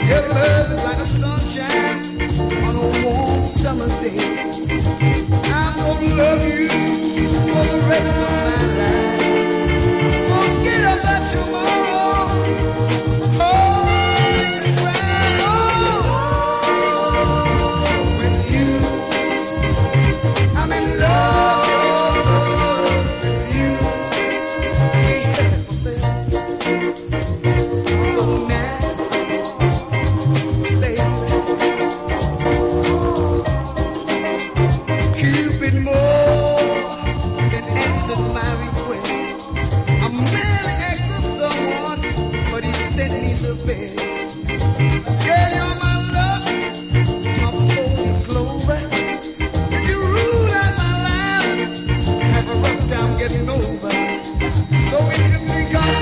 Your love is like a sunshine on a warm summer's day. I'm gonna love you for the rest of my life. Forget about tomorrow. Oh, you cry, oh. With you, I'm in love with you. Ain't heaven for sale. So nasty, baby. Cupid more than answered my request. I'm merely asking someone, but he sent me the best. Girl, you're my love, my holy clover. If you rule out my life, have a rough time getting over. So if you think I'm